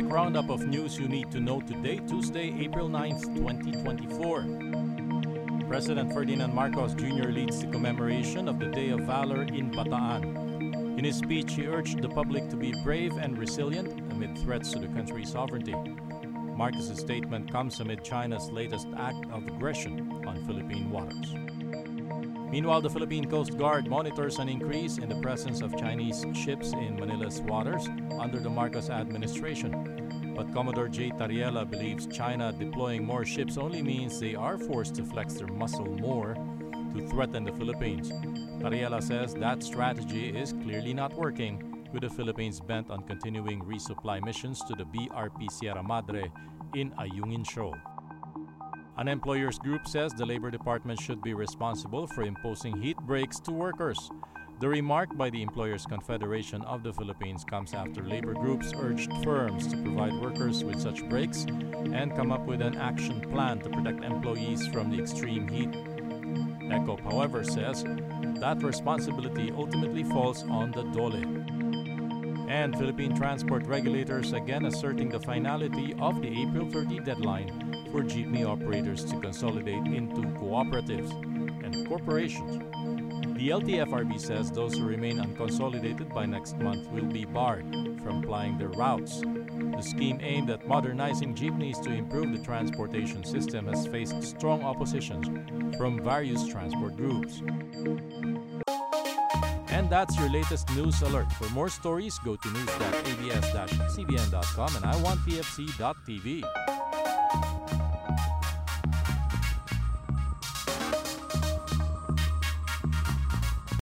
quick roundup of news you need to know today, Tuesday, April 9th, 2024. President Ferdinand Marcos Jr. leads the commemoration of the Day of Valor in Bataan. In his speech, he urged the public to be brave and resilient amid threats to the country's sovereignty. Marcos' statement comes amid China's latest act of aggression on Philippine waters. Meanwhile, the Philippine Coast Guard monitors an increase in the presence of Chinese ships in Manila's waters under the Marcos administration. But Commodore J. Tariela believes China deploying more ships only means they are forced to flex their muscle more to threaten the Philippines. Tariela says that strategy is clearly not working, with the Philippines bent on continuing resupply missions to the BRP Sierra Madre in Ayungin Shoal. An employers group says the Labor Department should be responsible for imposing heat breaks to workers. The remark by the Employers Confederation of the Philippines comes after labor groups urged firms to provide workers with such breaks and come up with an action plan to protect employees from the extreme heat. ECOP, however, says that responsibility ultimately falls on the DOLE. And Philippine transport regulators again asserting the finality of the April 30 deadline for jeepney operators to consolidate into cooperatives and corporations. The LTFRB says those who remain unconsolidated by next month will be barred from plying their routes. The scheme aimed at modernizing jeepneys to improve the transportation system has faced strong opposition from various transport groups. And that's your latest news alert. For more stories, go to news.abs-cbn.com and iwantpfc.tv.